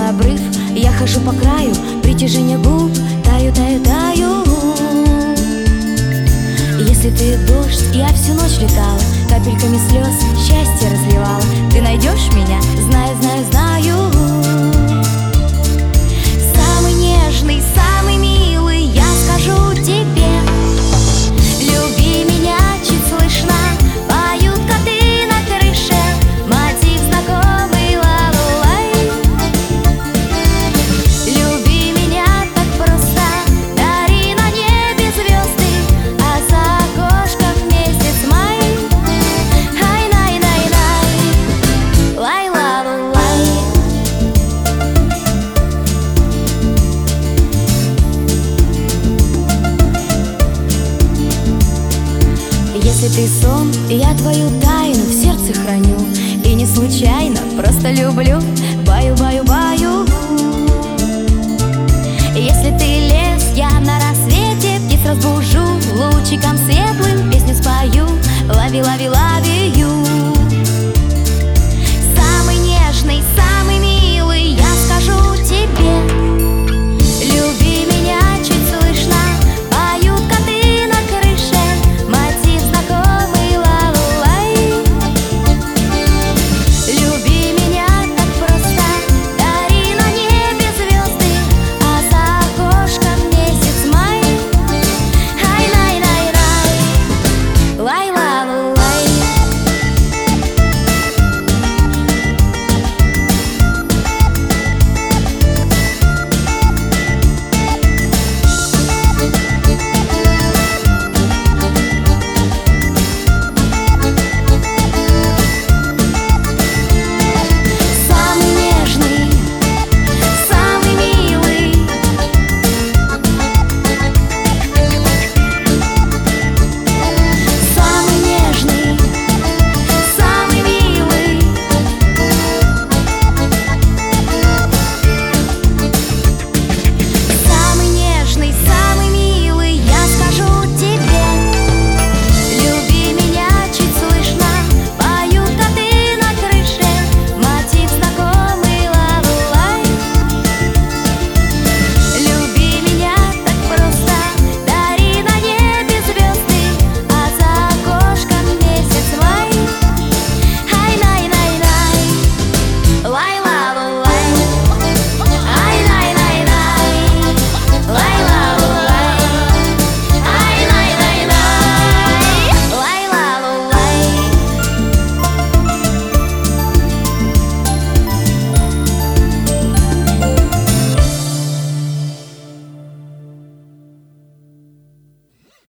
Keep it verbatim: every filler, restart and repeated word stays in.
за обрыв, я хожу по краю, притяжение губ, таю, таю, таю. Если ты дождь, я всю ночь летала, капельками слез счастье разливала. Ты найдешь меня, знаю, знаю, знаю. Самый нежный, самый милый, я скажу тебе. Люби меня, чуть слышно поют коты на крыше, мотив знакомый ла-ла-лай. Люби меня так просто, дари на небе звезды, а за окошком месяц май. Ай-най-най-най, лай-ла-ла-лай. Если ты сон, я твою тайну в сердце храню, и не случайно, просто люблю. Баю-баю.